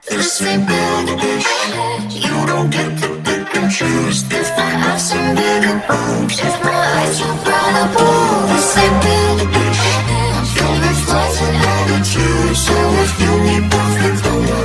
This ain't bad, bitch. You don't get to pick and choose. If I have some bigger boobs, if my eyes are brown or blue. This ain't bad, bitch. I'm filled with flaws and attitudes. So if you need perfect,